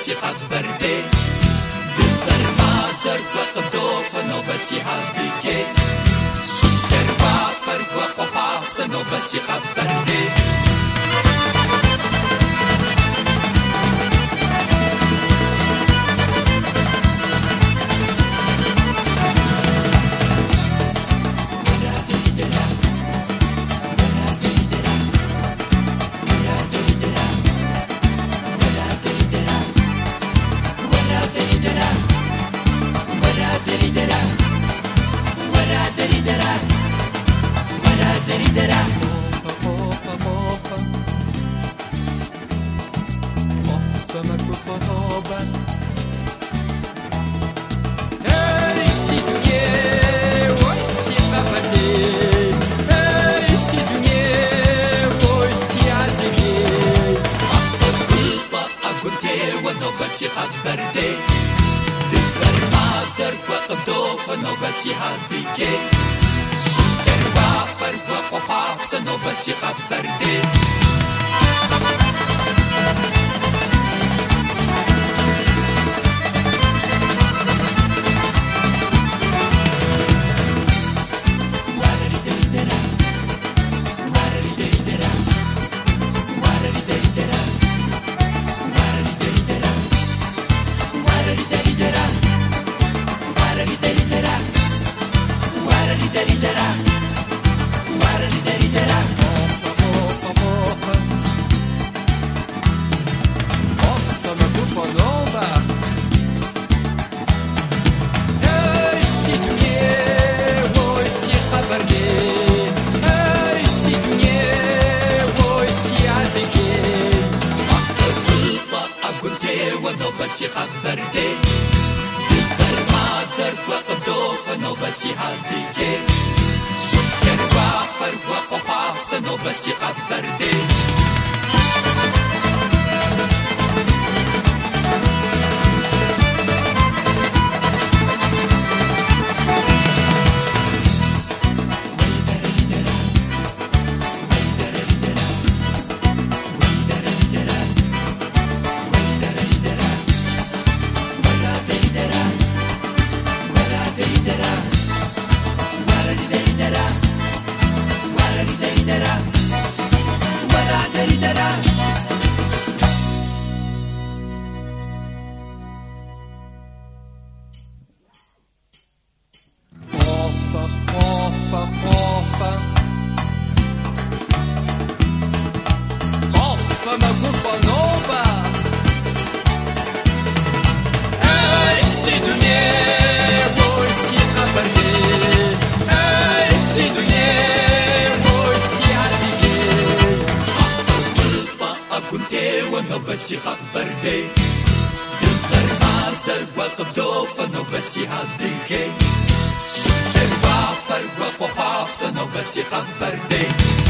بسی خبرده دلبر مازر وقدوف نو بسی حبیگه شکر وافر وقفاس نو بسی خبرده خبرده دلبر مازر وقدوف نو بسی حبیگه شکر وافر وقفاس نو بسی خبرده بسی خبرده دلبر مازر وقدوف نو بسی حبیگه شکر وافر وقفاس نو بسی خبرده بسی خبرده دلبر مازر وقدوف نو بسی حبیگه شکر وافر وقفاس نو بسی خبرده